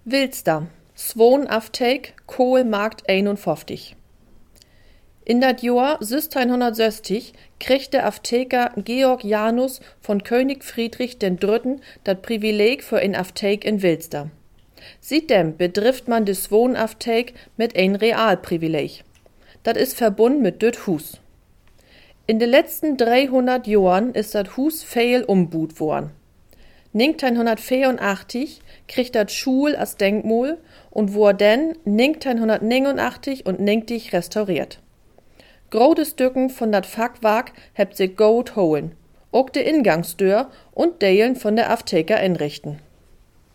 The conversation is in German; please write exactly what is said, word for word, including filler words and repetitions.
Wilster, Swoon Afteek, Kohlmarkt einundfünfzig. In dat Jahr siebzehnhundertsechzig kriegt der Apotheker Georg Janus von König Friedrich der Dritte dat Privileg für ein Apothek in Wilster. Seitdem betrifft man de Swoon Afteek mit ein Realprivileg. Dat is verbunden mit düt Hus. In de letzten dreihundert Jahren ist dat Hus viel umbuht worden. neunzehnhundertvierundachtzig kriegt dat Schul als Denkmal und wurde dann neunzehnhundertneunundachtzig und neunzig restauriert. Große Stücken von dat Fachwerk hebt se Gold holen, auch de Ingangstür und Deilen von der Apotheker inrichten.